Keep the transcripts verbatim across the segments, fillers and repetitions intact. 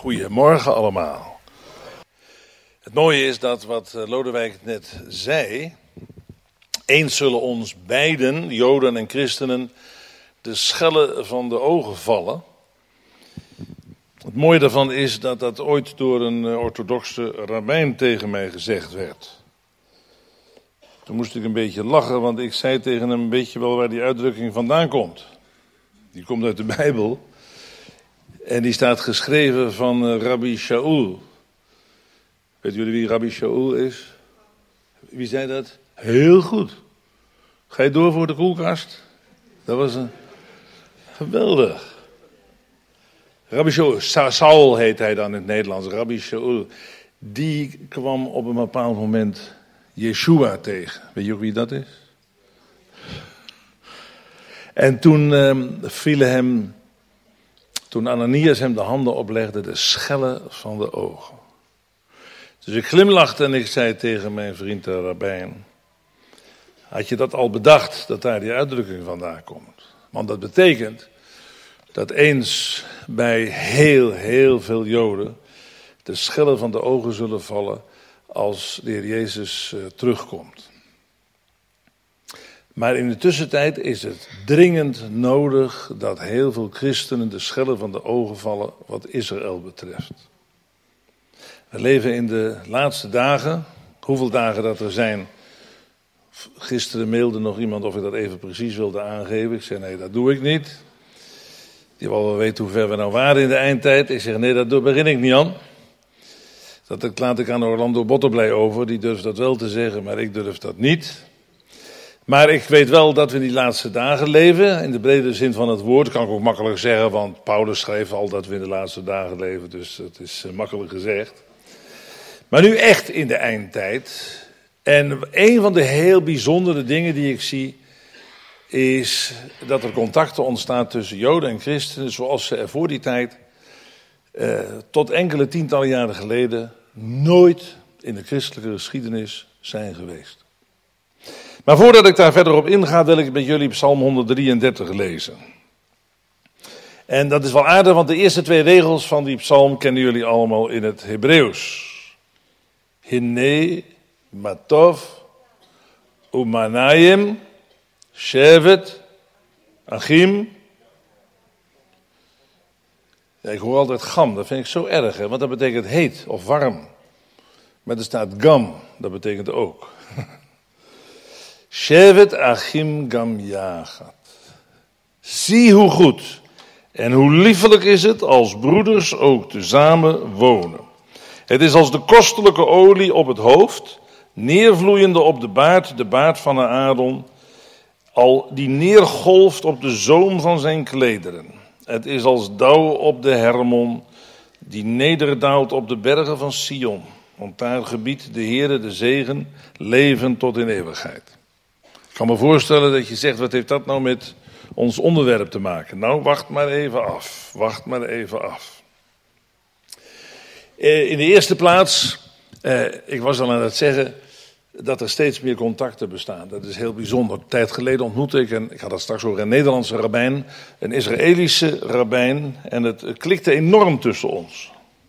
Goedemorgen allemaal. Het mooie is dat wat Lodewijk net zei. Eens zullen ons beiden, Joden en christenen, de schellen van de ogen vallen. Het mooie daarvan is dat dat ooit door een orthodoxe rabbijn tegen mij gezegd werd. Toen moest ik een beetje lachen, want ik zei tegen hem een beetje wel waar die uitdrukking vandaan komt. Die komt uit de Bijbel. En die staat geschreven van uh, Rabbi Shaul. Weet jullie wie Rabbi Shaul is? Wie zei dat? Heel goed. Ga je door voor de koelkast? Dat was een... geweldig. Rabbi Shaul, Sa- Saul heet hij dan in het Nederlands. Rabbi Shaul. Die kwam op een bepaald moment Yeshua tegen. Weet je ook wie dat is? En toen uh, vielen hem... Toen Ananias hem de handen oplegde, de schellen van de ogen. Dus ik glimlachte en ik zei tegen mijn vriend de rabbijn: had je dat al bedacht, dat daar die uitdrukking vandaan komt? Want dat betekent dat eens bij heel, heel veel Joden de schellen van de ogen zullen vallen als de Heer Jezus uh, terugkomt. Maar in de tussentijd is het dringend nodig dat heel veel christenen de schellen van de ogen vallen wat Israël betreft. We leven in de laatste dagen. Hoeveel dagen dat er zijn? Gisteren mailde nog iemand of ik dat even precies wilde aangeven. Ik zei nee, dat doe ik niet. Die wil wel weten hoe ver we nou waren in de eindtijd. Ik zeg nee, dat begin ik niet aan. Dat laat ik aan Orlando Botterblij over. Die durft dat wel te zeggen, maar ik durf dat niet. Maar ik weet wel dat we in die laatste dagen leven, in de brede zin van het woord. Dat kan ik ook makkelijk zeggen, want Paulus schreef al dat we in de laatste dagen leven, dus het is makkelijk gezegd. Maar nu echt in de eindtijd. En een van de heel bijzondere dingen die ik zie, is dat er contacten ontstaan tussen Joden en christenen, zoals ze er voor die tijd, eh, tot enkele tientallen jaren geleden, nooit in de christelijke geschiedenis zijn geweest. Maar voordat ik daar verder op inga, wil ik met jullie Psalm honderddrieëndertig lezen. En dat is wel aardig, want de eerste twee regels van die psalm kennen jullie allemaal in het Hebreeuws. Hine, matov, umanayim, shevet, achim. Ja, ik hoor altijd gam, dat vind ik zo erg, hè, want dat betekent heet of warm. Maar er staat gam, dat betekent ook. Shevet achim gam yachat. Zie hoe goed en hoe liefelijk is het als broeders ook tezamen wonen. Het is als de kostelijke olie op het hoofd, neervloeiende op de baard, de baard van Aaron, al die neergolft op de zoom van zijn klederen. Het is als dauw op de Hermon, die nederdaalt op de bergen van Sion. Want daar gebiedt de Heere de zegen, leven tot in eeuwigheid. Ik kan me voorstellen dat je zegt, wat heeft dat nou met ons onderwerp te maken? Nou, wacht maar even af. Wacht maar even af. In de eerste plaats, eh, ik was al aan het zeggen dat er steeds meer contacten bestaan. Dat is heel bijzonder. Een tijd geleden ontmoette ik, en ik had dat straks over een Nederlandse rabbijn, een Israëlische rabbijn. En het klikte enorm tussen ons.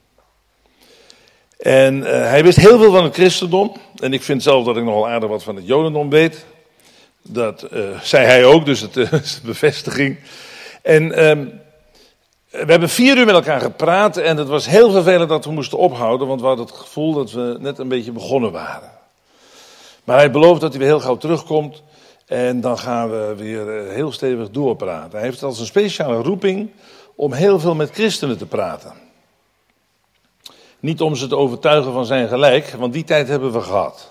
En uh, hij wist heel veel van het christendom. En ik vind zelf dat ik nogal aardig wat van het jodendom weet. Dat uh, zei hij ook, dus het uh, is een bevestiging. En uh, we hebben vier uur met elkaar gepraat en het was heel vervelend dat we moesten ophouden, want we hadden het gevoel dat we net een beetje begonnen waren. Maar hij belooft dat hij weer heel gauw terugkomt en dan gaan we weer uh, heel stevig doorpraten. Hij heeft als een speciale roeping om heel veel met christenen te praten. Niet om ze te overtuigen van zijn gelijk, want die tijd hebben we gehad.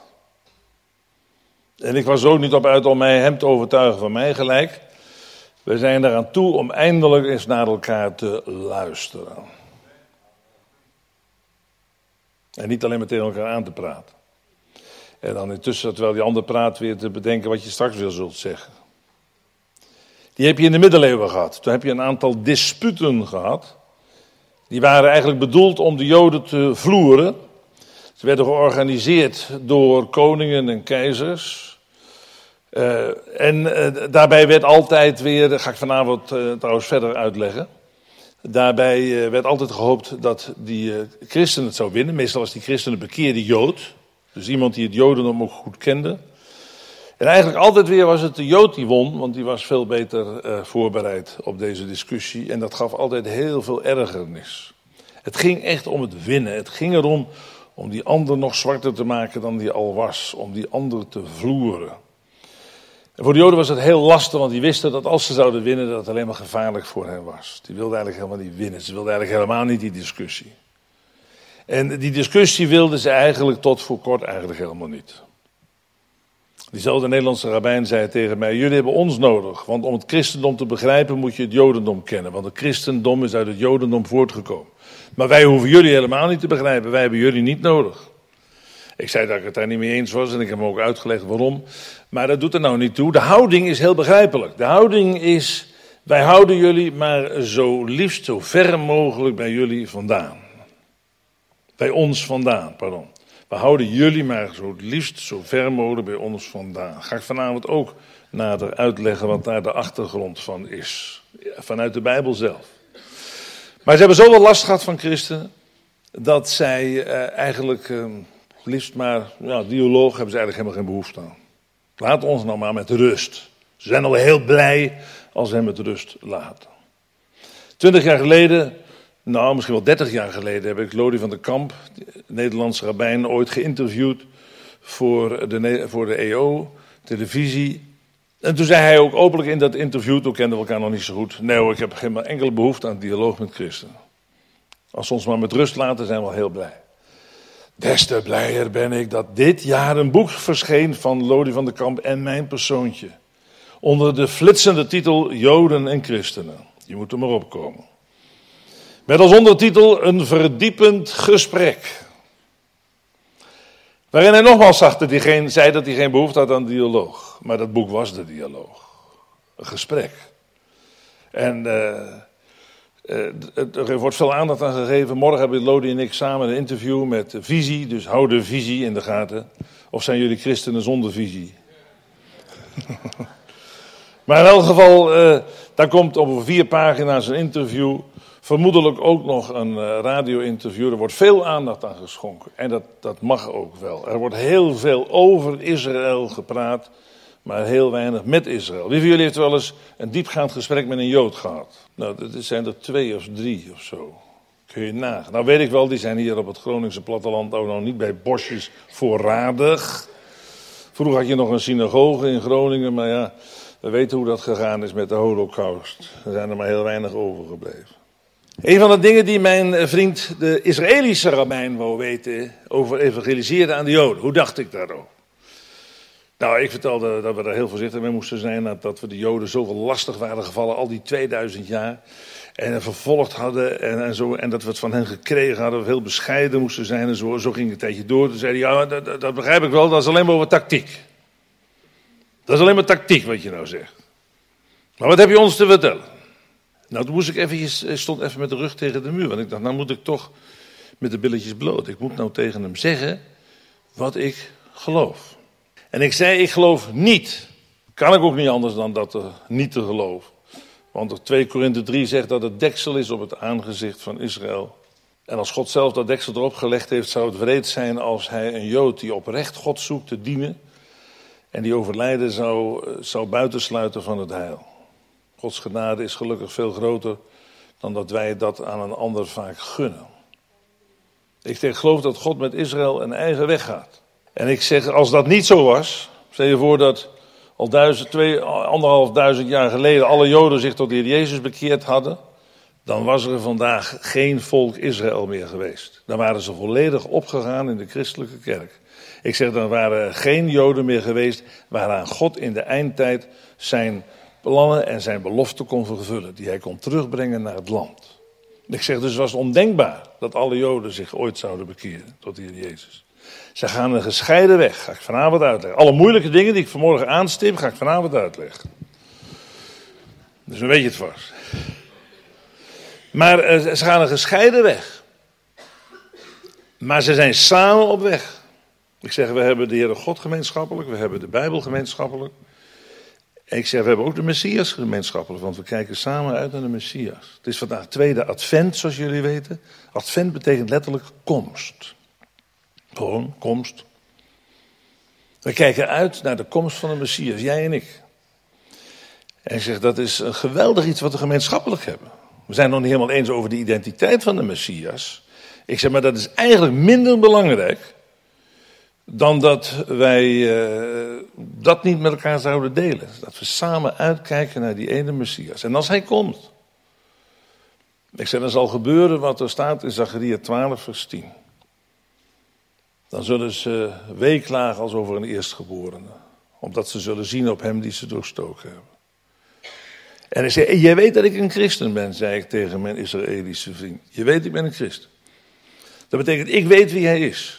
En ik was er ook niet op uit om mij hem te overtuigen van mij gelijk. We zijn eraan toe om eindelijk eens naar elkaar te luisteren. En niet alleen maar tegen elkaar aan te praten. En dan intussen, terwijl die ander praat, weer te bedenken wat je straks weer zult zeggen. Die heb je in de middeleeuwen gehad. Toen heb je een aantal disputen gehad. Die waren eigenlijk bedoeld om de Joden te vloeren. Ze werden georganiseerd door koningen en keizers. Uh, en uh, daarbij werd altijd weer, dat ga ik vanavond uh, trouwens verder uitleggen. Daarbij uh, werd altijd gehoopt dat die uh, christen het zou winnen. Meestal was die christen een bekeerde Jood. Dus iemand die het Jodendom ook goed kende. En eigenlijk altijd weer was het de Jood die won, want die was veel beter uh, voorbereid op deze discussie. En dat gaf altijd heel veel ergernis. Het ging echt om het winnen. Het ging erom om die ander nog zwarter te maken dan die al was. Om die ander te vloeren. En voor de Joden was het heel lastig, want die wisten dat als ze zouden winnen, dat het alleen maar gevaarlijk voor hen was. Die wilden eigenlijk helemaal niet winnen. Ze wilden eigenlijk helemaal niet die discussie. En die discussie wilden ze eigenlijk tot voor kort eigenlijk helemaal niet. Diezelfde Nederlandse rabbijn zei tegen mij, jullie hebben ons nodig, want om het christendom te begrijpen moet je het Jodendom kennen. Want het christendom is uit het Jodendom voortgekomen. Maar wij hoeven jullie helemaal niet te begrijpen, wij hebben jullie niet nodig. Ik zei dat ik het daar niet mee eens was en ik heb hem ook uitgelegd waarom. Maar dat doet er nou niet toe. De houding is heel begrijpelijk. De houding is, wij houden jullie maar zo liefst zo ver mogelijk bij jullie vandaan. Bij ons vandaan, pardon. We houden jullie maar zo liefst zo ver mogelijk bij ons vandaan. Ga ik vanavond ook nader uitleggen wat daar de achtergrond van is. Vanuit de Bijbel zelf. Maar ze hebben zoveel last gehad van christenen, dat zij uh, eigenlijk uh, liefst maar, ja, dialoog hebben ze eigenlijk helemaal geen behoefte aan. Laat ons nou maar met rust. Ze zijn al heel blij als ze hem met rust laten. Twintig jaar geleden, nou misschien wel dertig jaar geleden, heb ik Lodi van der Kamp, Nederlandse rabbijn, ooit geïnterviewd voor de, voor de E O, televisie. En toen zei hij ook openlijk in dat interview, toen kenden we elkaar nog niet zo goed, nee hoor, ik heb geen enkele behoefte aan dialoog met christenen. Als ze ons maar met rust laten, zijn we al heel blij. Des te blijer ben ik dat dit jaar een boek verscheen van Lodi van der Kamp en mijn persoontje. Onder de flitsende titel Joden en Christenen. Je moet er maar opkomen. Met als ondertitel een verdiepend gesprek. Waarin hij nogmaals zag dat hij geen, zei dat hij geen behoefte had aan dialoog. Maar dat boek was de dialoog. Een gesprek. En uh, uh, er wordt veel aandacht aan gegeven. Morgen hebben Lodi en ik samen een interview met Visie. Dus hou de visie in de gaten. Of zijn jullie christenen zonder visie? Maar in elk geval, uh, daar komt op vier pagina's een interview. Vermoedelijk ook nog een uh, radio-interview. Er wordt veel aandacht aan geschonken. En dat, dat mag ook wel. Er wordt heel veel over Israël gepraat, maar heel weinig met Israël. Wie van jullie heeft wel eens een diepgaand gesprek met een Jood gehad? Nou, dat zijn er twee of drie of zo. Kun je nagaan. Nou weet ik wel, die zijn hier op het Groningse platteland ook nog niet bij bosjes voorradig. Vroeger had je nog een synagoge in Groningen, maar ja, we weten hoe dat gegaan is met de Holocaust. Er zijn er maar heel weinig overgebleven. Een van de dingen die mijn vriend, de Israëlische rabbijn, wou weten over evangeliseren aan de Joden. Hoe dacht ik daarover? Nou, ik vertelde dat we daar heel voorzichtig mee moesten zijn. Dat we de Joden zoveel lastig waren gevallen al die tweeduizend jaar. En vervolgd hadden en, en, zo, en dat we het van hen gekregen hadden. We heel bescheiden moesten zijn en zo. Zo ging het een tijdje door. Toen zei hij, ja, dat, dat begrijp ik wel. Dat is alleen maar over tactiek. Dat is alleen maar tactiek wat je nou zegt. Maar wat heb je ons te vertellen? Nou, toen moest ik eventjes, stond even met de rug tegen de muur. Want ik dacht, nou moet ik toch met de billetjes bloot. Ik moet nou tegen hem zeggen wat ik geloof. En ik zei, ik geloof niet. Kan ik ook niet anders dan dat er niet te geloven. Want twee Korinthe drie zegt dat het deksel is op het aangezicht van Israël. En als God zelf dat deksel erop gelegd heeft, zou het wreed zijn als hij een Jood die oprecht God zoekt te dienen en die overlijden zou, zou buitensluiten van het heil. Gods genade is gelukkig veel groter dan dat wij dat aan een ander vaak gunnen. Ik zeg, geloof dat God met Israël een eigen weg gaat. En ik zeg, als dat niet zo was, stel je voor dat al duizend, twee, anderhalf duizend jaar geleden alle Joden zich tot de Heer Jezus bekeerd hadden, dan was er vandaag geen volk Israël meer geweest. Dan waren ze volledig opgegaan in de christelijke kerk. Ik zeg, dan waren er geen Joden meer geweest waaraan God in de eindtijd zijn plannen en zijn beloften kon vervullen, die hij kon terugbrengen naar het land. Ik zeg, dus was het ondenkbaar dat alle Joden zich ooit zouden bekeren tot de Heer Jezus. Ze gaan een gescheiden weg, ga ik vanavond uitleggen. Alle moeilijke dingen die ik vanmorgen aanstip, ga ik vanavond uitleggen. Dus dan weet je het vast. Maar uh, ze gaan een gescheiden weg. Maar ze zijn samen op weg. Ik zeg, we hebben de Heere God gemeenschappelijk, we hebben de Bijbel gemeenschappelijk. En ik zeg, we hebben ook de Messias gemeenschappelijk, want we kijken samen uit naar de Messias. Het is vandaag tweede advent, zoals jullie weten. Advent betekent letterlijk komst. Gewoon, komst. We kijken uit naar de komst van de Messias, jij en ik. En ik zeg, dat is een geweldig iets wat we gemeenschappelijk hebben. We zijn het nog niet helemaal eens over de identiteit van de Messias. Ik zeg, maar dat is eigenlijk minder belangrijk dan dat wij uh, dat niet met elkaar zouden delen. Dat we samen uitkijken naar die ene Messias. En als hij komt. Ik zeg, dan zal gebeuren wat er staat in Zacharia twaalf vers tien. Dan zullen ze weeklagen als over een eerstgeborene. Omdat ze zullen zien op hem die ze doorstoken hebben. En ik zei, jij weet dat ik een christen ben, zei ik tegen mijn Israëlische vriend. Je weet, ik ben een christen. Dat betekent, ik weet wie hij is.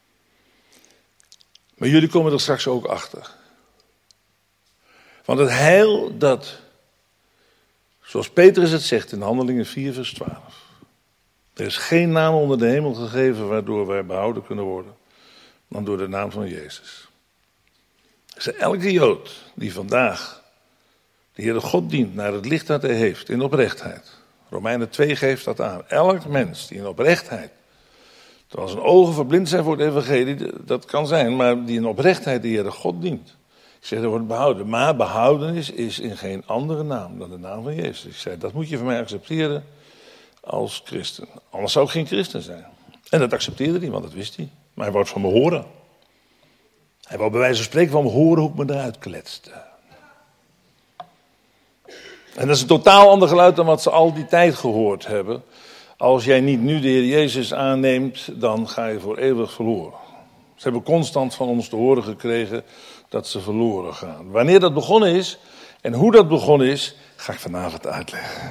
Maar jullie komen er straks ook achter. Want het heil dat, zoals Petrus het zegt in Handelingen vier vers twaalf. Er is geen naam onder de hemel gegeven waardoor wij behouden kunnen worden. Dan door de naam van Jezus. Dus elke Jood die vandaag de Heere God dient naar het licht dat hij heeft in oprechtheid. Romeinen twee geeft dat aan. Elk mens die in oprechtheid, terwijl zijn ogen verblind zijn voor het evangelie, dat kan zijn, maar die in oprechtheid de Heere God dient. Ik zeg, dat wordt behouden. Maar behoudenis is in geen andere naam dan de naam van Jezus. Ik zei, dat moet je van mij accepteren als christen. Anders zou ik geen christen zijn. En dat accepteerde hij, want dat wist hij. Maar hij wou het van me horen. Hij wou bij wijze van spreken van me horen hoe ik me eruit kletste. En dat is een totaal ander geluid dan wat ze al die tijd gehoord hebben. Als jij niet nu de Heer Jezus aanneemt, dan ga je voor eeuwig verloren. Ze hebben constant van ons te horen gekregen dat ze verloren gaan. Wanneer dat begonnen is en hoe dat begonnen is, ga ik vanavond uitleggen.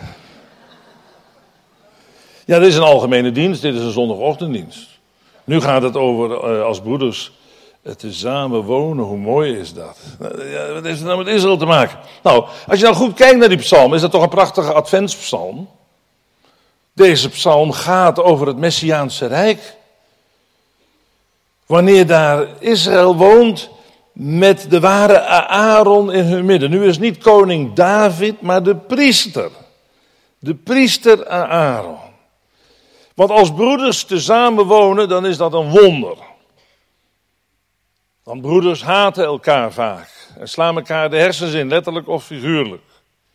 Ja, dit is een algemene dienst, dit is een zondagochtenddienst. Nu gaat het over uh, als broeders uh, tezamen wonen, hoe mooi is dat? Ja, wat heeft het nou met Israël te maken? Nou, als je nou goed kijkt naar die psalm, is dat toch een prachtige adventspsalm? Deze psalm gaat over het Messiaanse Rijk. Wanneer daar Israël woont met de ware Aaron in hun midden. Nu is niet koning David, maar de priester. De priester Aaron. Want als broeders tezamen wonen, dan is dat een wonder. Want broeders haten elkaar vaak. En slaan elkaar de hersens in, letterlijk of figuurlijk.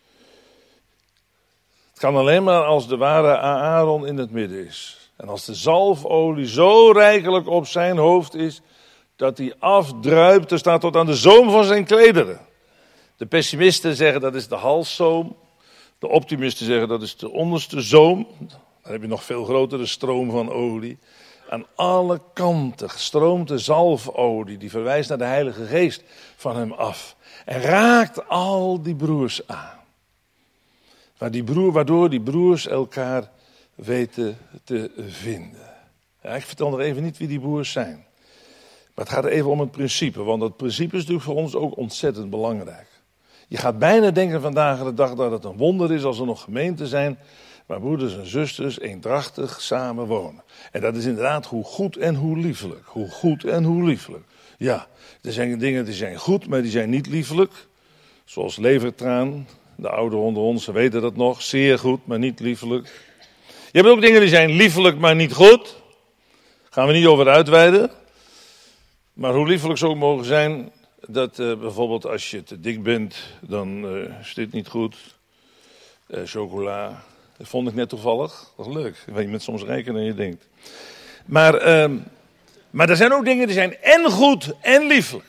Het kan alleen maar als de ware Aaron in het midden is. En als de zalfolie zo rijkelijk op zijn hoofd is, dat hij afdruipt, er staat tot aan de zoom van zijn klederen. De pessimisten zeggen dat is de halszoom. De optimisten zeggen dat is de onderste zoom. Dan heb je nog veel grotere stroom van olie. Aan alle kanten stroomt de zalfolie, die verwijst naar de Heilige Geest, van hem af. En raakt al die broers aan. Maar die broer, waardoor die broers elkaar weten te vinden. Ja, ik vertel nog even niet wie die broers zijn. Maar het gaat even om het principe. Want dat principe is natuurlijk voor ons ook ontzettend belangrijk. Je gaat bijna denken vandaag de dag dat het een wonder is als er nog gemeenten zijn waar broeders en zusters eendrachtig samen wonen. En dat is inderdaad hoe goed en hoe liefelijk. Hoe goed en hoe liefelijk. Ja, er zijn dingen die zijn goed, maar die zijn niet liefelijk. Zoals levertraan. De ouderen onder ons weten dat nog. Zeer goed, maar niet liefelijk. Je hebt ook dingen die zijn liefelijk, maar niet goed. Gaan we niet over uitweiden. Maar hoe liefelijk ze ook mogen zijn, dat uh, bijvoorbeeld als je te dik bent, dan uh, is dit niet goed. Uh, chocola, dat vond ik net toevallig. Dat is leuk. Je bent soms rijker dan je denkt. Maar, uh, maar er zijn ook dingen die zijn en goed en liefelijk.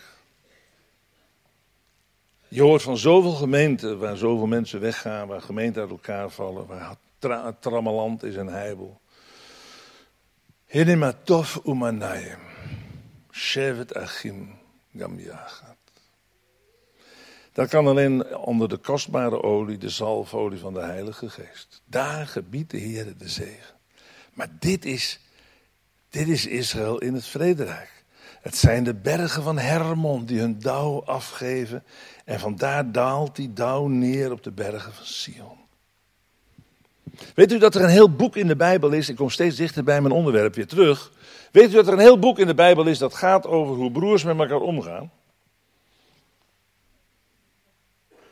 Je hoort van zoveel gemeenten waar zoveel mensen weggaan, waar gemeenten uit elkaar vallen, waar tra- trammeland is en heibel. Hinematov umanayim, shevet achim gam yachat. Dat kan alleen onder de kostbare olie, de zalfolie van de Heilige Geest. Daar gebiedt de Heer de zegen. Maar dit is, dit is Israël in het vrederijk. Het zijn de bergen van Hermon die hun dauw afgeven. En vandaar daalt die dauw neer op de bergen van Sion. Weet u dat er een heel boek in de Bijbel is? Ik kom steeds dichter bij mijn onderwerp weer terug. Weet u dat er een heel boek in de Bijbel is dat gaat over hoe broers met elkaar omgaan?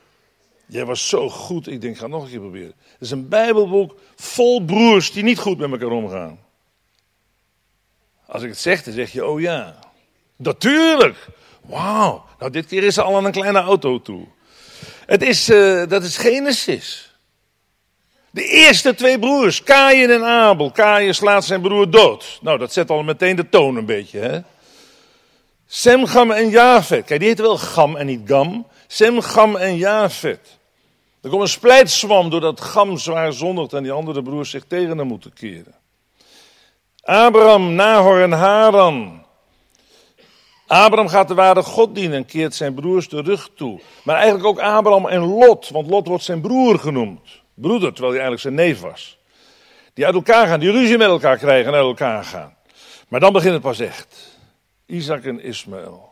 Jij was zo goed, ik denk, ik ga het nog een keer proberen. Het is een Bijbelboek vol broers die niet goed met elkaar omgaan. Als ik het zeg, dan zeg je, oh ja. Natuurlijk. Wauw. Nou, dit keer is ze al aan een kleine auto toe. Het is, uh, dat is Genesis. De eerste twee broers, Kaïn en Abel. Kaïn slaat zijn broer dood. Nou, dat zet al meteen de toon een beetje, hè. Sem, Gam en Jafet. Kijk, die heet wel Gam en niet Gam. Sem, Gam en Jafet. Er komt een splijtswam doordat Gam zwaar zondigt en die andere broers zich tegen hem moeten keren. Abraham, Nahor en Haran. Abraham gaat de ware God dienen en keert zijn broers de rug toe. Maar eigenlijk ook Abraham en Lot, want Lot wordt zijn broer genoemd. Broeder, terwijl hij eigenlijk zijn neef was. Die uit elkaar gaan, die ruzie met elkaar krijgen en uit elkaar gaan. Maar dan begint het pas echt. Isaac en Ismaël.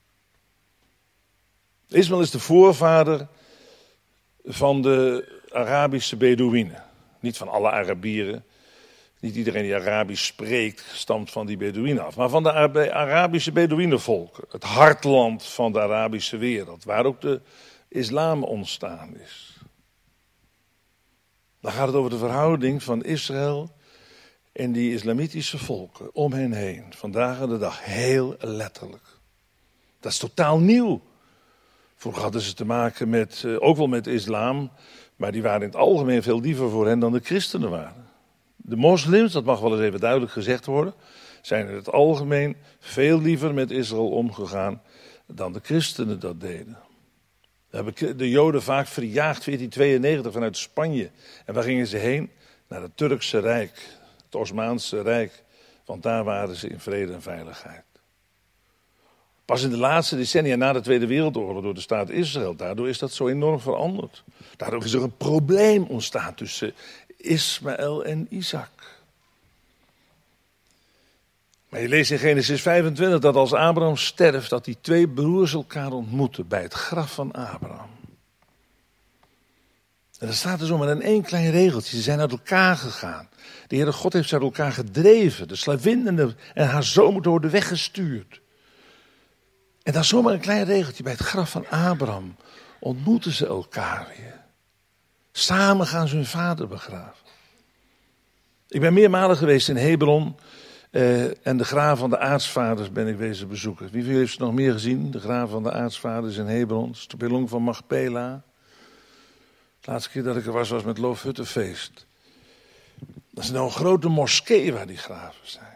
Ismaël is de voorvader van de Arabische Bedouïnen. Niet van alle Arabieren. Niet iedereen die Arabisch spreekt stamt van die Bedouïnen af. Maar van de Arabische Bedouïnenvolken. Het hartland van de Arabische wereld. Waar ook de islam ontstaan is. Dan gaat het over de verhouding van Israël en die islamitische volken om hen heen. Vandaag aan de dag heel letterlijk. Dat is totaal nieuw. Vroeger hadden ze te maken met, ook wel met islam, maar die waren in het algemeen veel liever voor hen dan de christenen waren. De moslims, dat mag wel eens even duidelijk gezegd worden, zijn in het algemeen veel liever met Israël omgegaan dan de christenen dat deden. We hebben de Joden vaak verjaagd, veertien tweeënnegentig, vanuit Spanje. En waar gingen ze heen? Naar het Turkse Rijk, het Osmaanse Rijk. Want daar waren ze in vrede en veiligheid. Pas in de laatste decennia na de Tweede Wereldoorlog door de staat Israël, daardoor is dat zo enorm veranderd. Daardoor is er een probleem ontstaan tussen Ismaël en Isaac. Maar je leest in Genesis vijfentwintig dat als Abraham sterft, dat die twee broers elkaar ontmoeten bij het graf van Abraham. En dan staat er zo maar in één klein regeltje. Ze zijn uit elkaar gegaan. De Heere God heeft ze uit elkaar gedreven. De slavin en, de, en haar zoon moeten worden weggestuurd. En dan zomaar een klein regeltje. Bij het graf van Abraham ontmoeten ze elkaar weer. Samen gaan ze hun vader begraven. Ik ben meermalen geweest in Hebron. Uh, en de graven van de aartsvaders ben ik wezen bezoeken. Wie van jullie heeft ze nog meer gezien? De graven van de aartsvaders in Hebron. De spelonk van Machpela. De laatste keer dat ik er was, was met Loofhuttenfeest. Dat is nou een grote moskee waar die graven zijn.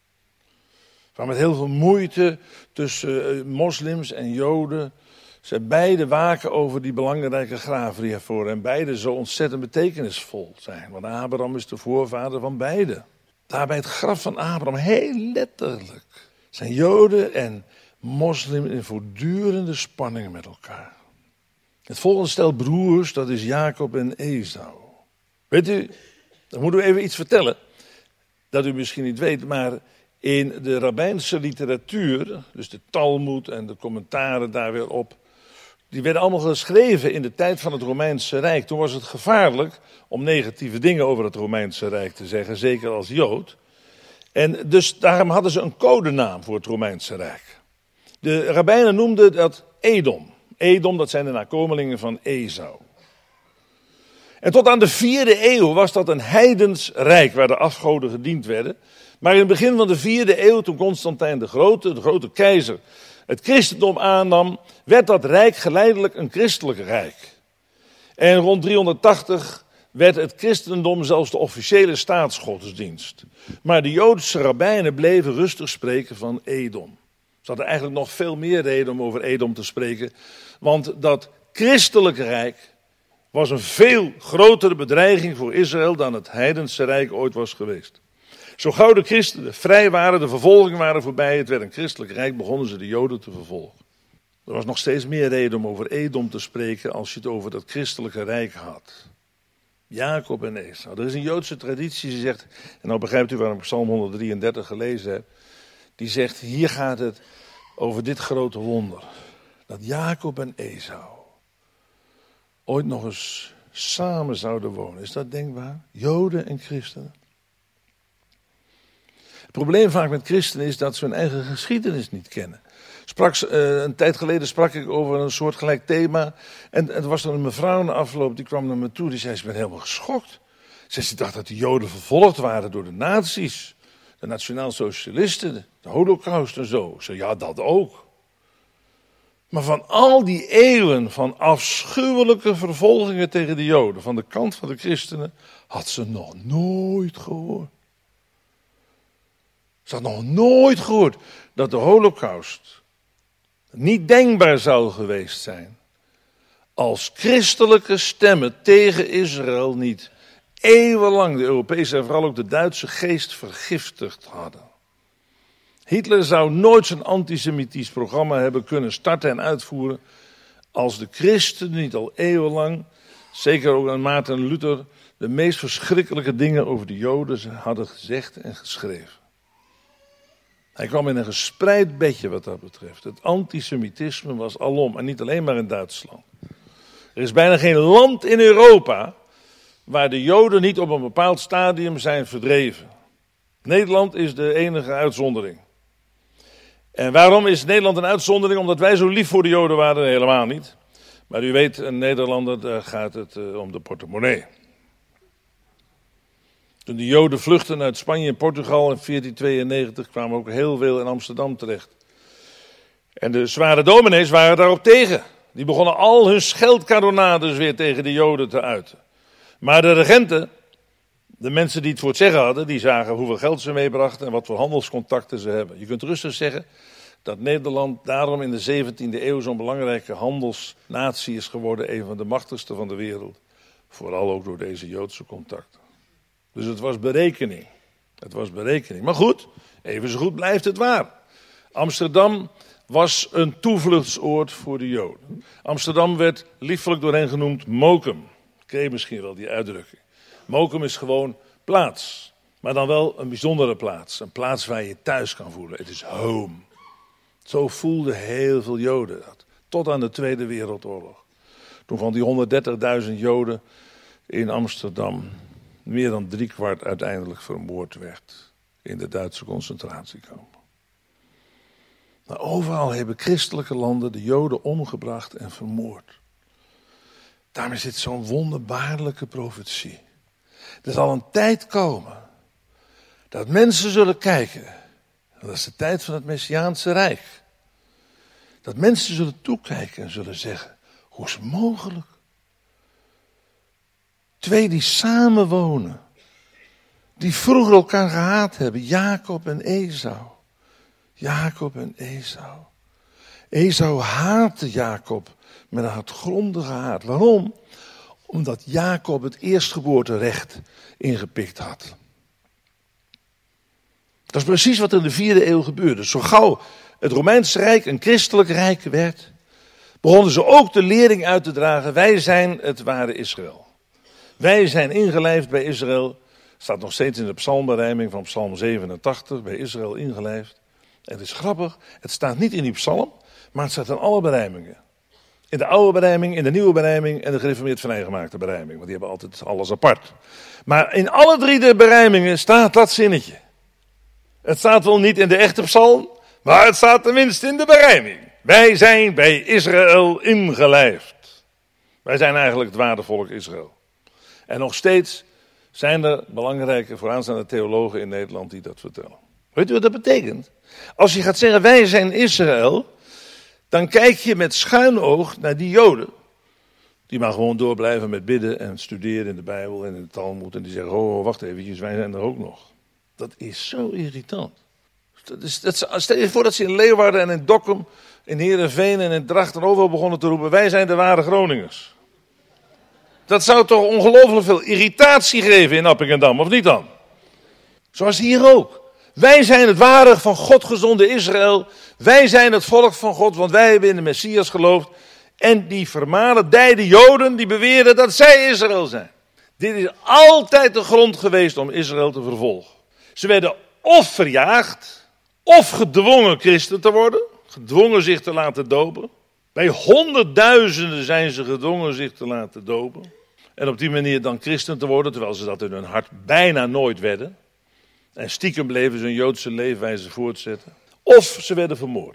Waar met heel veel moeite tussen uh, moslims en joden. Ze beide waken over die belangrijke graven die ervoor. En beide zo ontzettend betekenisvol zijn. Want Abraham is de voorvader van beide. Daar bij het graf van Abraham, heel letterlijk, zijn Joden en moslims in voortdurende spanning met elkaar. Het volgende stel broers, dat is Jacob en Esau. Weet u, dan moeten we even iets vertellen, dat u misschien niet weet, maar in de rabbijnse literatuur, dus de Talmud en de commentaren daar weer op, die werden allemaal geschreven in de tijd van het Romeinse Rijk. Toen was het gevaarlijk om negatieve dingen over het Romeinse Rijk te zeggen, zeker als Jood. En dus daarom hadden ze een codenaam voor het Romeinse Rijk. De rabbijnen noemden dat Edom. Edom, dat zijn de nakomelingen van Esau. En tot aan de vierde eeuw was dat een heidens rijk waar de afgoden gediend werden. Maar in het begin van de vierde eeuw, toen Constantijn de Grote, de grote keizer, het christendom aannam, werd dat rijk geleidelijk een christelijk rijk. En rond driehonderdtachtig werd het christendom zelfs de officiële staatsgodsdienst. Maar de Joodse rabbijnen bleven rustig spreken van Edom. Ze hadden eigenlijk nog veel meer reden om over Edom te spreken. Want dat christelijke rijk was een veel grotere bedreiging voor Israël dan het heidense rijk ooit was geweest. Zo gauw de christenen vrij waren, de vervolgingen waren voorbij, het werd een christelijk rijk, begonnen ze de Joden te vervolgen. Er was nog steeds meer reden om over Edom te spreken als je het over dat christelijke rijk had. Jacob en Esau. Er is een Joodse traditie die zegt, en nou begrijpt u waarom ik Psalm honderddrieëndertig gelezen heb, die zegt, hier gaat het over dit grote wonder. Dat Jacob en Esau ooit nog eens samen zouden wonen. Is dat denkbaar? Joden en christenen. Het probleem vaak met christenen is dat ze hun eigen geschiedenis niet kennen. Sprak, uh, een tijd geleden sprak ik over een soortgelijk thema. En er was dan een mevrouw na afloop, die kwam naar me toe. Die zei, ik ben helemaal geschokt. Ze, ze dacht dat de Joden vervolgd waren door de nazi's. De nationaal-socialisten, de holocaust en zo. Ik zei, ja, dat ook. Maar van al die eeuwen van afschuwelijke vervolgingen tegen de Joden, van de kant van de christenen, had ze nog nooit gehoord. Ze had nog nooit gehoord dat de holocaust niet denkbaar zou geweest zijn als christelijke stemmen tegen Israël niet eeuwenlang de Europese en vooral ook de Duitse geest vergiftigd hadden. Hitler zou nooit zijn antisemitisch programma hebben kunnen starten en uitvoeren als de christenen niet al eeuwenlang, zeker ook aan Maarten Luther, de meest verschrikkelijke dingen over de Joden hadden gezegd en geschreven. Hij kwam in een gespreid bedje wat dat betreft. Het antisemitisme was alom, en niet alleen maar in Duitsland. Er is bijna geen land in Europa waar de Joden niet op een bepaald stadium zijn verdreven. Nederland is de enige uitzondering. En waarom is Nederland een uitzondering? Omdat wij zo lief voor de Joden waren? Helemaal niet. Maar u weet, een Nederlander, daar gaat het uh, om de portemonnee. Toen de Joden vluchtten uit Spanje en Portugal in veertien tweeënnegentig kwamen ook heel veel in Amsterdam terecht. En de zware dominees waren daarop tegen. Die begonnen al hun scheldkanonades weer tegen de Joden te uiten. Maar de regenten, de mensen die het voor het zeggen hadden, die zagen hoeveel geld ze meebrachten en wat voor handelscontacten ze hebben. Je kunt rustig zeggen dat Nederland daarom in de zeventiende eeuw zo'n belangrijke handelsnatie is geworden, een van de machtigste van de wereld. Vooral ook door deze Joodse contacten. Dus het was berekening. Het was berekening. Maar goed, even zo goed blijft het waar. Amsterdam was een toevluchtsoord voor de Joden. Amsterdam werd liefelijk door hen genoemd Mokum. Ken je misschien wel die uitdrukking. Mokum is gewoon plaats. Maar dan wel een bijzondere plaats. Een plaats waar je je thuis kan voelen. Het is home. Zo voelden heel veel Joden dat. Tot aan de Tweede Wereldoorlog. Toen van die honderddertigduizend Joden in Amsterdam meer dan driekwart uiteindelijk vermoord werd in de Duitse concentratiekampen. Maar overal hebben christelijke landen de Joden omgebracht en vermoord. Daarmee zit zo'n wonderbaarlijke profetie. Er zal een tijd komen dat mensen zullen kijken. Dat is de tijd van het Messiaanse Rijk. Dat mensen zullen toekijken en zullen zeggen, hoe is het mogelijk? Twee die samenwonen, die vroeger elkaar gehaat hebben, Jacob en Esau. Jacob en Esau. Esau haatte Jacob met een hartgrondige haat. Waarom? Omdat Jacob het eerstgeboorterecht ingepikt had. Dat is precies wat in de vierde eeuw gebeurde. Zo gauw het Romeinse Rijk een christelijk rijk werd, begonnen ze ook de lering uit te dragen, wij zijn het ware Israël. Wij zijn ingelijfd bij Israël. Staat nog steeds in de psalmberijming van psalm zevenentachtig, bij Israël ingelijfd. En het is grappig, het staat niet in die psalm, maar het staat in alle berijmingen. In de oude berijming, in de nieuwe berijming en de gereformeerd vrijgemaakte berijming. Want die hebben altijd alles apart. Maar in alle drie de berijmingen staat dat zinnetje. Het staat wel niet in de echte psalm, maar het staat tenminste in de berijming. Wij zijn bij Israël ingelijfd. Wij zijn eigenlijk het ware volk Israël. En nog steeds zijn er belangrijke vooraanstaande theologen in Nederland die dat vertellen. Weet u wat dat betekent? Als je gaat zeggen wij zijn Israël, dan kijk je met schuin oog naar die Joden. Die maar gewoon door blijven met bidden en studeren in de Bijbel en in de Talmud. En die zeggen, oh wacht eventjes, wij zijn er ook nog. Dat is zo irritant. Dat is, dat, stel je voor dat ze in Leeuwarden en in Dokkum, in Heerenveen en in Drachten overal begonnen te roepen, wij zijn de ware Groningers. Dat zou toch ongelooflijk veel irritatie geven in Appingedam, of niet dan? Zoals hier ook. Wij zijn het ware van God gezonde Israël. Wij zijn het volk van God, want wij hebben in de Messias geloofd. En die vermalendijde Joden die beweren dat zij Israël zijn. Dit is altijd de grond geweest om Israël te vervolgen. Ze werden of verjaagd, of gedwongen christen te worden. Gedwongen zich te laten dopen. Bij honderdduizenden zijn ze gedwongen zich te laten dopen. En op die manier dan christen te worden, terwijl ze dat in hun hart bijna nooit werden. En stiekem bleven ze hun Joodse leefwijze voortzetten. Of ze werden vermoord.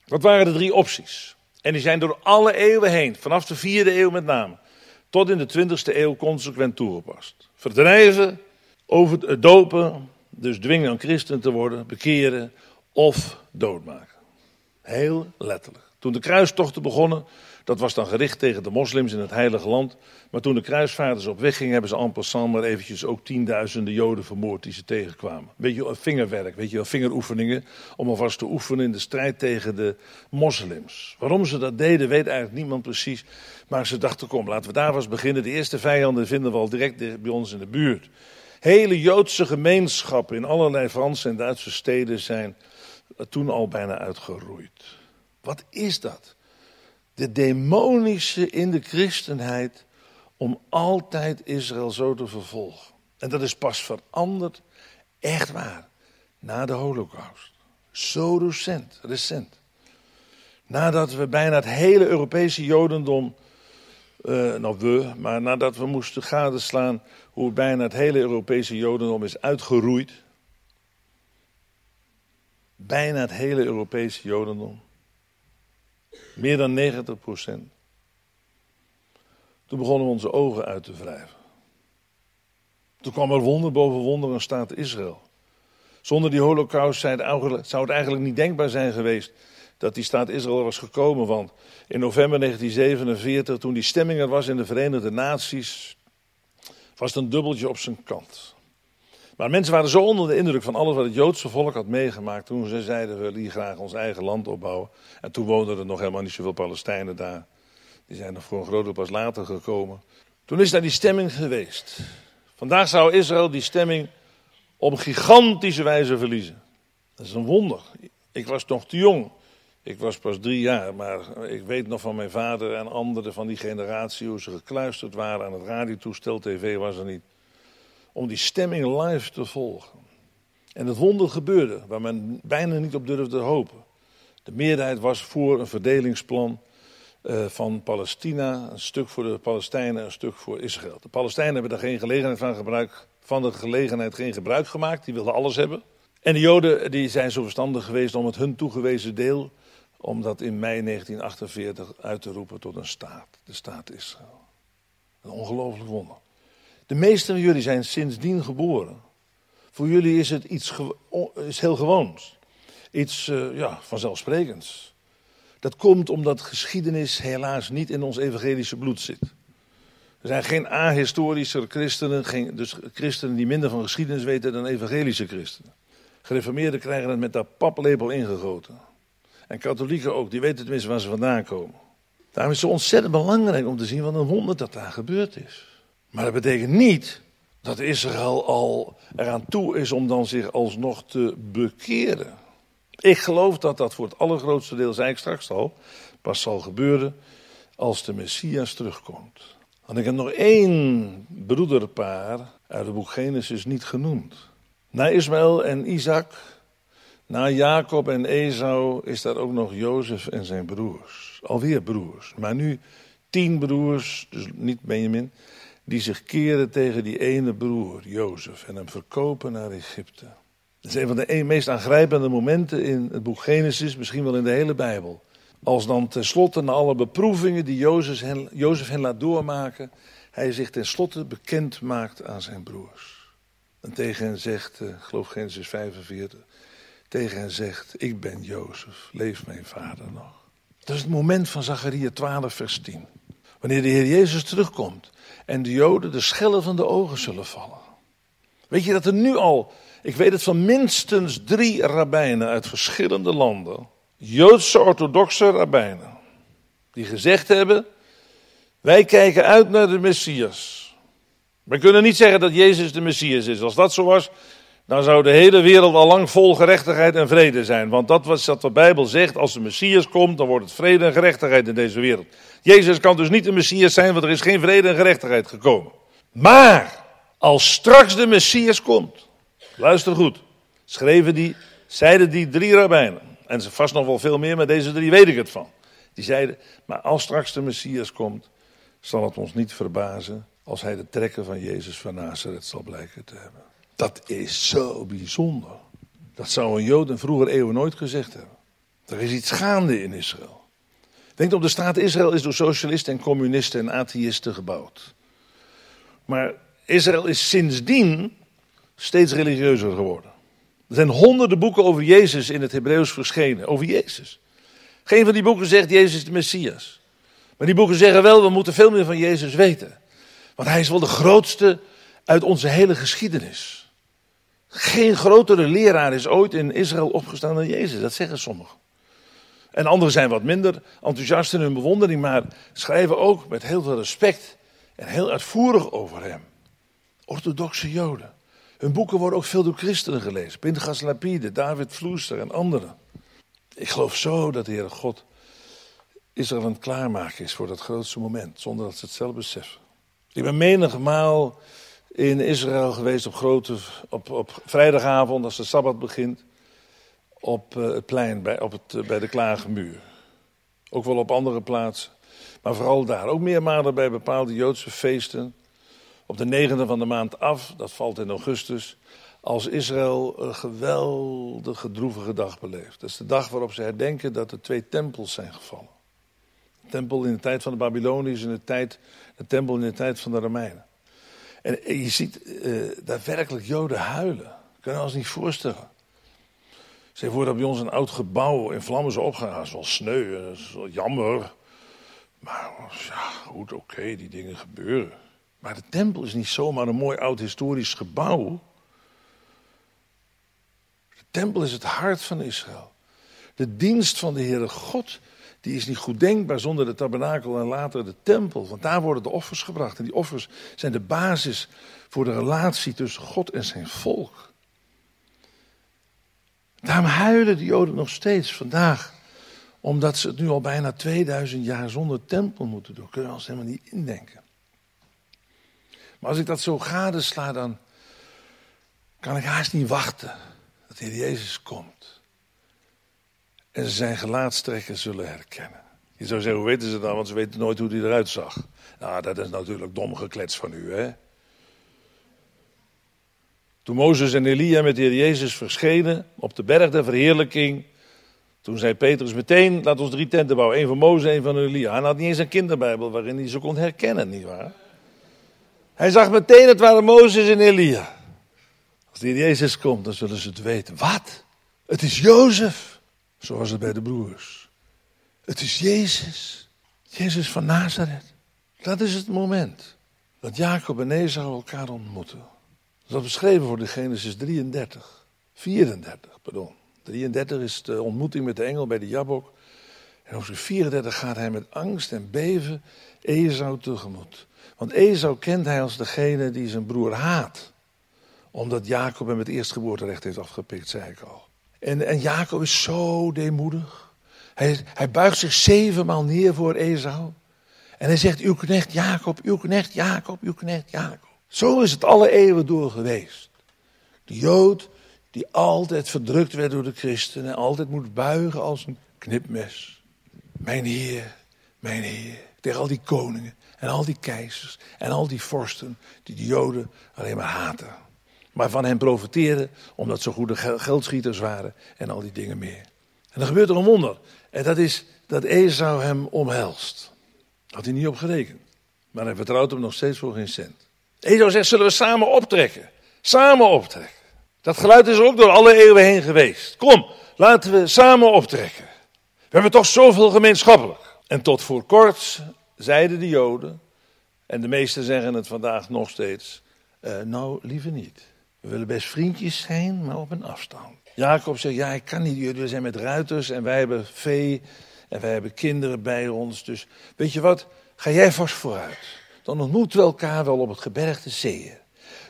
Wat waren de drie opties? En die zijn door alle eeuwen heen, vanaf de vierde eeuw met name, tot in de twintigste eeuw consequent toegepast. Verdrijven, over het dopen, dus dwingen een christen te worden, bekeren of doodmaken. Heel letterlijk. Toen de kruistochten begonnen, dat was dan gericht tegen de moslims in het Heilige Land. Maar toen de kruisvaarders op weg gingen, hebben ze en passant maar eventjes ook tienduizenden Joden vermoord die ze tegenkwamen. Weet je wel, vingerwerk, weet je wel, vingeroefeningen om alvast te oefenen in de strijd tegen de moslims. Waarom ze dat deden, weet eigenlijk niemand precies. Maar ze dachten, kom, laten we daar vast beginnen. De eerste vijanden vinden we al direct bij ons in de buurt. Hele Joodse gemeenschappen in allerlei Franse en Duitse steden zijn toen al bijna uitgeroeid. Wat is dat? De demonische in de christenheid om altijd Israël zo te vervolgen. En dat is pas veranderd, echt waar, na de Holocaust. Zo recent, recent. Nadat we bijna het hele Europese Jodendom, uh, nou we, maar nadat we moesten gadeslaan hoe bijna het hele Europese Jodendom is uitgeroeid. Bijna het hele Europese Jodendom. Meer dan negentig procent. Toen begonnen we onze ogen uit te wrijven. Toen kwam er wonder boven wonder een staat Israël. Zonder die holocaust zou het eigenlijk niet denkbaar zijn geweest dat die staat Israël was gekomen. Want in november negentien zevenenveertig, toen die stemming er was in de Verenigde Naties, was het een dubbeltje op zijn kant. Maar mensen waren zo onder de indruk van alles wat het Joodse volk had meegemaakt. Toen ze zeiden, we willen hier graag ons eigen land opbouwen. En toen woonden er nog helemaal niet zoveel Palestijnen daar. Die zijn nog voor een groot deel pas later gekomen. Toen is daar die stemming geweest. Vandaag zou Israël die stemming op gigantische wijze verliezen. Dat is een wonder. Ik was nog te jong. Ik was pas drie jaar, maar ik weet nog van mijn vader en anderen van die generatie hoe ze gekluisterd waren aan het radiotoestel. Tv was er niet. Om die stemming live te volgen. En het wonder gebeurde, waar men bijna niet op durfde hopen. De meerderheid was voor een verdelingsplan uh, van Palestina, een stuk voor de Palestijnen, een stuk voor Israël. De Palestijnen hebben daar geen gelegenheid van gebruik, van de gelegenheid geen gebruik gemaakt, die wilden alles hebben. En de Joden die zijn zo verstandig geweest om het hun toegewezen deel, om dat in mei negentien achtenveertig uit te roepen tot een staat, de staat Israël. Een ongelooflijk wonder. De meesten van jullie zijn sindsdien geboren. Voor jullie is het iets gewo- is heel gewoons. Iets uh, ja, vanzelfsprekends. Dat komt omdat geschiedenis helaas niet in ons evangelische bloed zit. Er zijn geen ahistorische christenen, geen, dus christenen die minder van geschiedenis weten dan evangelische christenen. Gereformeerden krijgen het met dat paplepel ingegoten. En katholieken ook, die weten tenminste waar ze vandaan komen. Daarom is het zo ontzettend belangrijk om te zien wat een wonder dat daar gebeurd is. Maar dat betekent niet dat Israël al eraan toe is om dan zich alsnog te bekeren. Ik geloof dat dat voor het allergrootste deel, zei ik straks al, pas zal gebeuren als de Messias terugkomt. Want ik heb nog één broederpaar uit het boek Genesis niet genoemd. Na Ismaël en Isaac, na Jacob en Esau is daar ook nog Jozef en zijn broers. Alweer broers, maar nu tien broers, dus niet Benjamin, die zich keren tegen die ene broer, Jozef, en hem verkopen naar Egypte. Dat is een van de meest aangrijpende momenten in het boek Genesis, misschien wel in de hele Bijbel. Als dan tenslotte na alle beproevingen die Jozef hen, Jozef hen laat doormaken, hij zich tenslotte bekend maakt aan zijn broers. En tegen hen zegt, ik geloof Genesis vijfenveertig, tegen hen zegt, ik ben Jozef, leeft mijn vader nog. Dat is het moment van Zacharia twaalf vers tien. Wanneer de Heer Jezus terugkomt en de Joden de schellen van de ogen zullen vallen. Weet je dat er nu al, ik weet het van minstens drie rabbijnen uit verschillende landen, Joodse orthodoxe rabbijnen, die gezegd hebben, wij kijken uit naar de Messias. We kunnen niet zeggen dat Jezus de Messias is. Als dat zo was, dan zou de hele wereld al lang vol gerechtigheid en vrede zijn. Want dat was wat de Bijbel zegt, als de Messias komt, dan wordt het vrede en gerechtigheid in deze wereld. Jezus kan dus niet de Messias zijn, want er is geen vrede en gerechtigheid gekomen. Maar, als straks de Messias komt, luister goed, schreven die, zeiden die drie rabbijnen, en ze vast nog wel veel meer, maar deze drie weet ik het van. Die zeiden, maar als straks de Messias komt, zal het ons niet verbazen als hij de trekken van Jezus van Nazareth zal blijken te hebben. Dat is zo bijzonder. Dat zou een Jood in vroeger eeuwen nooit gezegd hebben. Er is iets gaande in Israël. Denk op, de staat Israël is door socialisten en communisten en atheïsten gebouwd. Maar Israël is sindsdien steeds religieuzer geworden. Er zijn honderden boeken over Jezus in het Hebreeuws verschenen. Over Jezus. Geen van die boeken zegt Jezus is de Messias. Maar die boeken zeggen wel, we moeten veel meer van Jezus weten. Want hij is wel de grootste uit onze hele geschiedenis. Geen grotere leraar is ooit in Israël opgestaan dan Jezus. Dat zeggen sommigen. En anderen zijn wat minder enthousiast in hun bewondering, maar schrijven ook met heel veel respect en heel uitvoerig over hem. Orthodoxe Joden. Hun boeken worden ook veel door christenen gelezen. Pinchas Lapide, David Vloester en anderen. Ik geloof zo dat de Heere God Israël aan het klaarmaken is voor dat grootste moment, zonder dat ze het zelf beseffen. Ik ben menigmaal in Israël geweest op, grote, op, op vrijdagavond, als de Sabbat begint, op uh, het plein bij, op het, uh, bij de Klagenmuur. Ook wel op andere plaatsen, maar vooral daar. Ook meermalen bij bepaalde Joodse feesten. Op de negende van de maand af, dat valt in augustus, als Israël een geweldige droevige dag beleeft. Dat is de dag waarop ze herdenken dat er twee tempels zijn gevallen. De tempel in de tijd van de Babyloniërs en de, tijd, de tempel in de tijd van de Romeinen. En je ziet uh, daadwerkelijk Joden huilen. Kunnen we ons niet voorstellen. Stel je voor dat bij ons een oud gebouw in vlammen is opgegaan. Dat is wel sneu, dat is wel jammer. Maar ja, goed, oké, okay, die dingen gebeuren. Maar de tempel is niet zomaar een mooi oud historisch gebouw. De tempel is het hart van Israël. De dienst van de Heere God, die is niet goed denkbaar zonder de tabernakel en later de tempel. Want daar worden de offers gebracht. En die offers zijn de basis voor de relatie tussen God en zijn volk. Daarom huilen de Joden nog steeds vandaag. Omdat ze het nu al bijna tweeduizend jaar zonder tempel moeten doen. Kunnen we ons helemaal niet indenken. Maar als ik dat zo gadesla, dan kan ik haast niet wachten dat de Heer Jezus komt. En ze zijn gelaatstrekken zullen herkennen. Je zou zeggen, hoe weten ze dat? Want ze weten nooit hoe hij eruit zag. Nou, dat is natuurlijk dom geklets van u, hè. Toen Mozes en Elia met de Heer Jezus verschenen op de berg der verheerlijking, toen zei Petrus meteen, laat ons drie tenten bouwen. Eén van Mozes, één van Elia. Hij had niet eens een kinderbijbel waarin hij ze kon herkennen, nietwaar? Hij zag meteen, het waren Mozes en Elia. Als de Heer Jezus komt, dan zullen ze het weten. Wat? Het is Jozef. Zo was het bij de broers. Het is Jezus. Jezus van Nazareth. Dat is het moment dat Jacob en Esau elkaar ontmoeten. Dat is beschreven voor de Genesis drieëndertig. vierendertig, pardon. drieëndertig is de ontmoeting met de engel bij de Jabok. En op zijn vierendertig gaat hij met angst en beven Esau tegemoet. Want Esau kent hij als degene die zijn broer haat. Omdat Jacob hem het eerstgeboorterecht heeft afgepikt, zei ik al. En, en Jacob is zo deemoedig. Hij, hij buigt zich zevenmaal neer voor Esau. En hij zegt, uw knecht Jacob, uw knecht Jacob, uw knecht Jacob. Zo is het alle eeuwen door geweest. De Jood die altijd verdrukt werd door de christenen. En altijd moet buigen als een knipmes. Mijn Heer, mijn Heer. Tegen al die koningen en al die keizers en al die vorsten die de Joden alleen maar haten. Maar van hen profiteerden omdat ze goede geldschieters waren en al die dingen meer. En dan gebeurt er een wonder. En dat is dat Esau hem omhelst. Had hij niet op gerekend. Maar hij vertrouwt hem nog steeds voor geen cent. Esau zegt, zullen we samen optrekken? Samen optrekken. Dat geluid is er ook door alle eeuwen heen geweest. Kom, laten we samen optrekken. We hebben toch zoveel gemeenschappelijk. En tot voor kort zeiden de Joden, en de meesten zeggen het vandaag nog steeds, uh, nou liever niet. We willen best vriendjes zijn, maar op een afstand. Jacob zegt, ja ik kan niet, jullie we zijn met ruiters en wij hebben vee en wij hebben kinderen bij ons. Dus weet je wat, ga jij vast vooruit. Dan ontmoeten we elkaar wel op het gebergte Seir.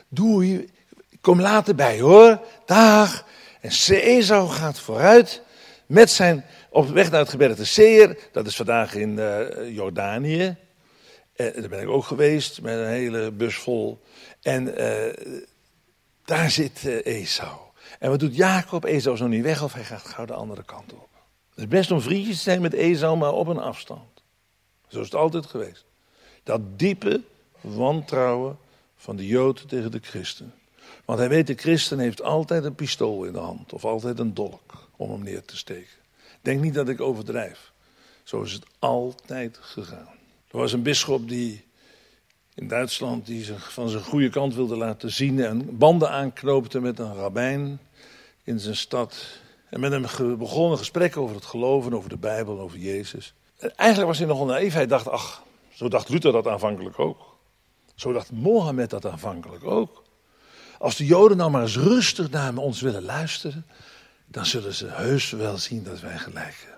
Doei, kom later bij hoor, dag. En Esau gaat vooruit met zijn, op weg naar het gebergte Seir. Dat is vandaag in uh, Jordanië. En daar ben ik ook geweest met een hele bus vol. En uh, daar zit uh, Esau. En wat doet Jacob? Esau is nog niet weg of hij gaat gauw de andere kant op. Het is best om vriendjes te zijn met Esau, maar op een afstand. Zo is het altijd geweest. Dat diepe wantrouwen van de Jood tegen de christen. Want hij weet, de christen heeft altijd een pistool in de hand. Of altijd een dolk om hem neer te steken. Denk niet dat ik overdrijf. Zo is het altijd gegaan. Er was een bisschop die in Duitsland die zich van zijn goede kant wilde laten zien en banden aanknoopte met een rabbijn in zijn stad. En met hem ge- begon een gesprek over het geloven, over de Bijbel, over Jezus. En eigenlijk was hij nogal naïef. Hij dacht, ach, zo dacht Luther dat aanvankelijk ook. Zo dacht Mohammed dat aanvankelijk ook. Als de Joden nou maar eens rustig naar ons willen luisteren, dan zullen ze heus wel zien dat wij gelijk hebben.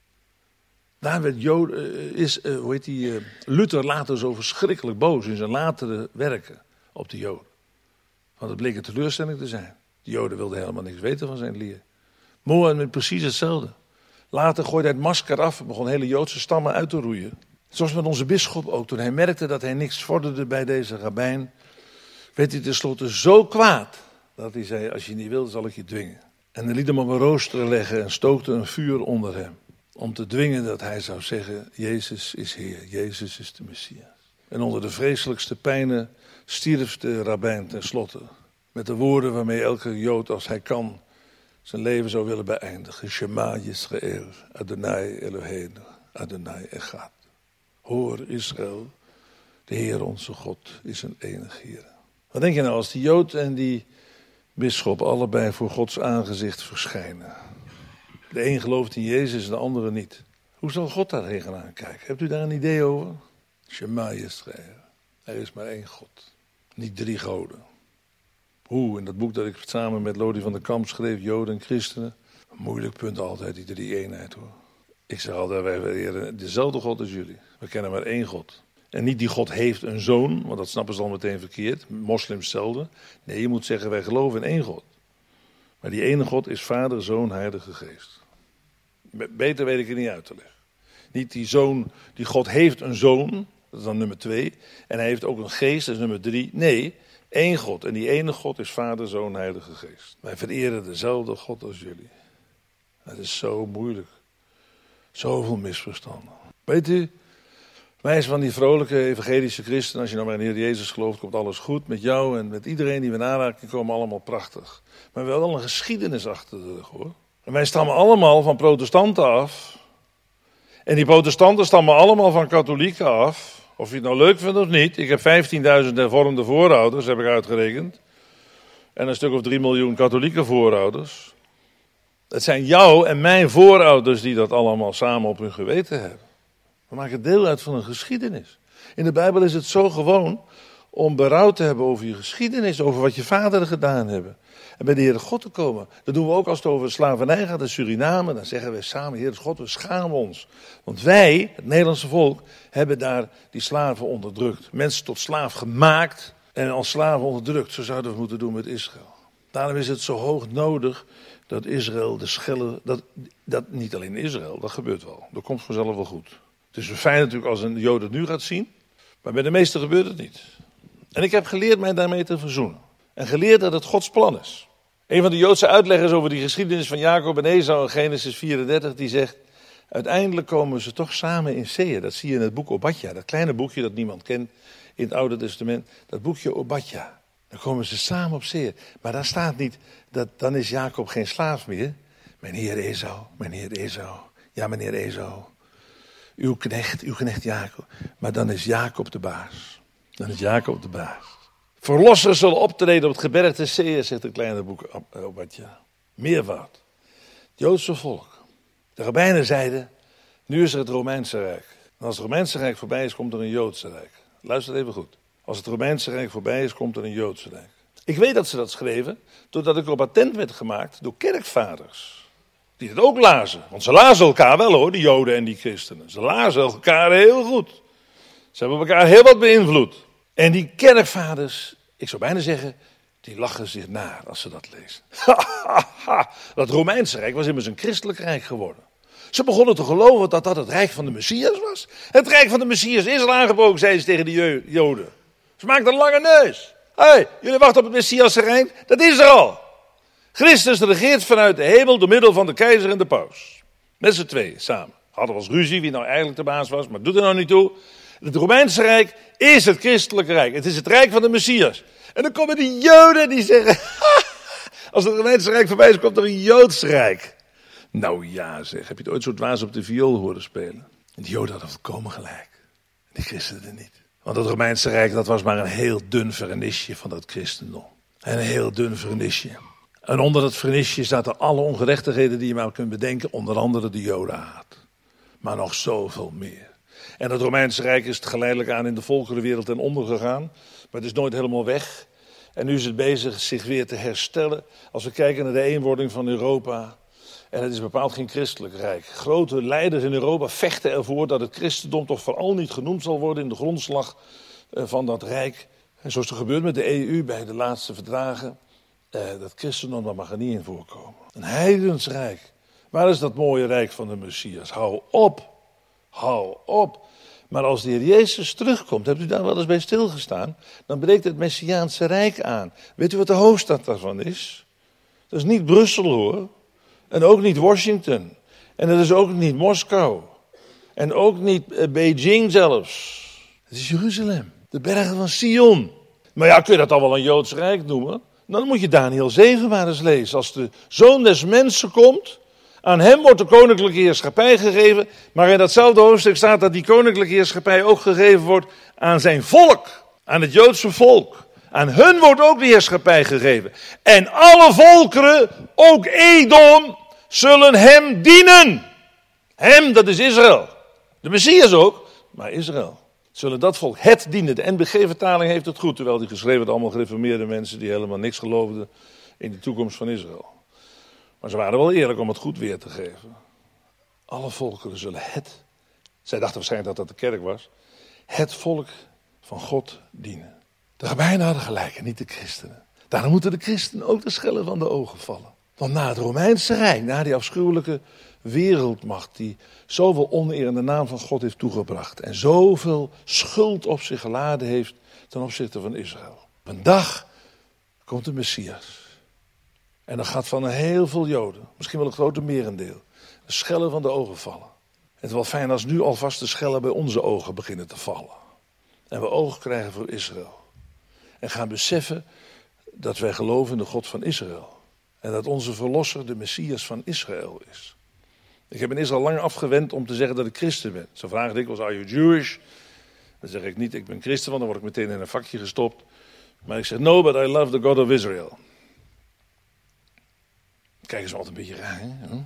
Daar werd Joden, is, uh, hoe heet die, uh, Luther later zo verschrikkelijk boos in zijn latere werken op de Joden. Want het bleek een teleurstelling te zijn. De Joden wilden helemaal niks weten van zijn leer. Mohammed precies hetzelfde. Later gooide hij het masker af en begon hele Joodse stammen uit te roeien. Zoals met onze bisschop ook. Toen hij merkte dat hij niks vorderde bij deze rabbijn, werd hij tenslotte zo kwaad dat hij zei, als je niet wilt, zal ik je dwingen. En hij liet hem op een rooster leggen en stookte een vuur onder hem. Om te dwingen dat hij zou zeggen, Jezus is Heer, Jezus is de Messias. En onder de vreselijkste pijnen stierf de rabbijn tenslotte. Met de woorden waarmee elke Jood, als hij kan, zijn leven zou willen beëindigen. Shema Yisrael, Adonai Eloheinu, Adonai Echad. Hoor Israël, de Heer onze God is een enig Heer. Wat denk je nou als die Jood en die bisschop allebei voor Gods aangezicht verschijnen? De een gelooft in Jezus, de andere niet. Hoe zal God daar tegenaan kijken? Hebt u daar een idee over? Shema Yisrael. Er is maar één God. Niet drie goden. Hoe, in dat boek dat ik samen met Lodi van der Kamp schreef, Joden en Christenen. Een moeilijk punt altijd, die drie-eenheid hoor. Ik zeg altijd, wij vereren dezelfde God als jullie. We kennen maar één God. En niet die God heeft een zoon, want dat snappen ze al meteen verkeerd. Moslims zelden. Nee, je moet zeggen, wij geloven in één God. Maar die ene God is Vader, Zoon, Heilige Geest. Beter weet ik het niet uit te leggen. Niet die zoon, die God heeft een zoon, dat is dan nummer twee. En hij heeft ook een geest, dat is nummer drie. Nee, één God. En die ene God is Vader, Zoon, Heilige Geest. Wij vereren dezelfde God als jullie. Het is zo moeilijk. Zoveel misverstanden. Weet u, wij zijn van die vrolijke evangelische christenen. Als je nou maar in de Heer Jezus gelooft, komt alles goed. Met jou en met iedereen die we naraken, komen allemaal prachtig. Maar we hebben wel een geschiedenis achter de rug hoor. En wij stammen allemaal van protestanten af. En die protestanten stammen allemaal van katholieken af. Of je het nou leuk vindt of niet. Ik heb vijftienduizend hervormde voorouders, heb ik uitgerekend. En een stuk of drie miljoen katholieke voorouders. Het zijn jouw en mijn voorouders die dat allemaal samen op hun geweten hebben. We maken deel uit van een geschiedenis. In de Bijbel is het zo gewoon om berouw te hebben over je geschiedenis, over wat je vaderen gedaan hebben. En bij de Heere God te komen. Dat doen we ook als het over de slavernij gaat in Suriname. Dan zeggen we samen, Heere God, we schamen ons. Want wij, het Nederlandse volk, hebben daar die slaven onderdrukt. Mensen tot slaaf gemaakt en als slaven onderdrukt. Zo zouden we het moeten doen met Israël. Daarom is het zo hoog nodig dat Israël de schelle, dat, dat niet alleen Israël, dat gebeurt wel. Dat komt vanzelf wel goed. Het is fijn natuurlijk als een Jood het nu gaat zien, maar bij de meesten gebeurt het niet. En ik heb geleerd mij daarmee te verzoenen. En geleerd dat het Gods plan is. Een van de Joodse uitleggers over die geschiedenis van Jacob en Esau in Genesis vierendertig, die zegt, uiteindelijk komen ze toch samen in Seir. Dat zie je in het boek Obadja, dat kleine boekje dat niemand kent in het Oude Testament. Dat boekje Obadja. Dan komen ze samen op Seir. Maar daar staat niet, dat, dan is Jacob geen slaaf meer. Mijn heer Esau, mijn heer Esau. Ja, meneer Esau. Uw knecht, uw knecht Jacob. Maar dan is Jacob de baas. Dan is Jacob de baas. Verlossers zullen optreden op het gebergte Seir, zegt het kleine boek Obadja. Meervoud. Het Joodse volk. De rabbijnen zeiden, nu is er het Romeinse Rijk. En als het Romeinse Rijk voorbij is, komt er een Joodse Rijk. Luister even goed. Als het Romeinse Rijk voorbij is, komt er een Joodse Rijk. Ik weet dat ze dat schreven, doordat ik op attent werd gemaakt door kerkvaders. Die het ook lazen. Want ze lazen elkaar wel hoor, die Joden en die christenen. Ze lazen elkaar heel goed. Ze hebben elkaar heel wat beïnvloed. En die kerkvaders, ik zou bijna zeggen, die lachen zich naar als ze dat lezen. Dat Romeinse Rijk was immers een christelijk rijk geworden. Ze begonnen te geloven dat dat het rijk van de Messias was. Het rijk van de Messias is al aangebroken, zeiden ze tegen de Joden. Ze maakten een lange neus. Hé, hey, jullie wachten op het Messiasse rijk? Dat is er al. Christus regeert vanuit de hemel door middel van de keizer en de paus. Met z'n tweeën samen. Hadden we eens ruzie wie nou eigenlijk de baas was, maar doet er nou niet toe. Het Romeinse Rijk is het christelijke rijk. Het is het rijk van de Messias. En dan komen die Joden die zeggen, als het Romeinse Rijk voorbij is, komt er een Joods Rijk. Nou ja zeg, heb je het ooit zo dwaas op de viool horen spelen? En die Joden hadden volkomen gelijk. En die christenen niet. Want het Romeinse Rijk, dat was maar een heel dun vernisje van dat christendom. Een heel dun vernisje. En onder dat vernisje zaten alle ongerechtigheden die je maar kunt bedenken. Onder andere de Jodenhaat. Maar nog zoveel meer. En het Romeinse Rijk is het geleidelijk aan in de volkerenwereld ten onder gegaan. Maar het is nooit helemaal weg. En nu is het bezig zich weer te herstellen. Als we kijken naar de eenwording van Europa. En het is bepaald geen christelijk rijk. Grote leiders in Europa vechten ervoor dat het christendom toch vooral niet genoemd zal worden in de grondslag van dat rijk. En zoals er gebeurt met de E U bij de laatste verdragen. Eh, dat christendom, daar mag er niet in voorkomen. Een heidens rijk. Waar is dat mooie rijk van de Messias? Hou op. Hou op. Maar als de Heer Jezus terugkomt, hebt u daar wel eens bij stilgestaan? Dan breekt het Messiaanse Rijk aan. Weet u wat de hoofdstad daarvan is? Dat is niet Brussel hoor. En ook niet Washington. En dat is ook niet Moskou. En ook niet uh, Beijing zelfs. Het is Jeruzalem. De bergen van Sion. Maar ja, kun je dat dan wel een Joods Rijk noemen? Dan moet je Daniël zeven maar eens lezen. Als de Zoon des Mensen komt, aan hem wordt de koninklijke heerschappij gegeven. Maar in datzelfde hoofdstuk staat dat die koninklijke heerschappij ook gegeven wordt aan zijn volk. Aan het Joodse volk. Aan hun wordt ook de heerschappij gegeven. En alle volkeren, ook Edom, zullen hem dienen. Hem, dat is Israël. De Messias ook, maar Israël. Zullen dat volk het dienen. De N B G-vertaling heeft het goed. Terwijl die geschreven werd allemaal gereformeerde mensen die helemaal niks geloofden in de toekomst van Israël. Maar ze waren wel eerlijk om het goed weer te geven. Alle volkeren zullen het, zij dachten waarschijnlijk dat dat de kerk was, het volk van God dienen. De rabbijnen hadden gelijk en niet de christenen. Daarom moeten de christenen ook de schellen van de ogen vallen. Want na het Romeinse Rijk, na die afschuwelijke wereldmacht die zoveel oneer in de naam van God heeft toegebracht en zoveel schuld op zich geladen heeft ten opzichte van Israël. Op een dag komt de Messias. En dan gaat van een heel veel Joden, misschien wel een grote merendeel, de schellen van de ogen vallen. Het is wel fijn als nu alvast de schellen bij onze ogen beginnen te vallen. En we oog krijgen voor Israël. En gaan beseffen dat wij geloven in de God van Israël. En dat onze verlosser de Messias van Israël is. Ik heb in Israël lang afgewend om te zeggen dat ik christen ben. Ze vragen dikwijls, are you Jewish? Dan zeg ik niet, ik ben christen, want dan word ik meteen in een vakje gestopt. Maar ik zeg, no, but I love the God of Israel. Kijken ze altijd een beetje raar, hè? Hm?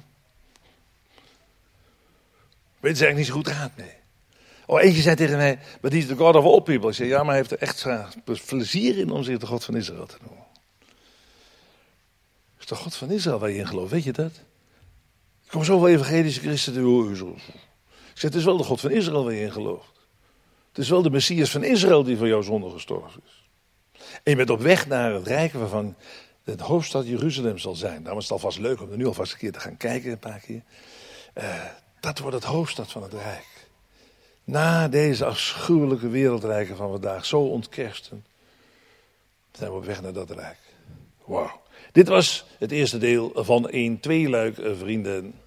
Weet ze eigenlijk niet zo goed raad, nee. Oh, eentje zei tegen mij, but he's the God of all people. Ik zei, ja, maar hij heeft er echt plezier in om zich de God van Israël te noemen. Het is de God van Israël waar je in gelooft, weet je dat? Er komen zoveel evangelische christenen. Ik zeg, het is wel de God van Israël waar je in gelooft. Het is wel de Messias van Israël die voor jouw zonde gestorven is. En je bent op weg naar het rijk waarvan de hoofdstad Jeruzalem zal zijn. Daarom is het alvast leuk om er nu alvast een keer te gaan kijken, een paar keer. Uh, dat wordt het hoofdstad van het rijk. Na deze afschuwelijke wereldrijken van vandaag, zo ontkersten, zijn we op weg naar dat rijk. Wauw. Dit was het eerste deel van een tweeluik, vrienden.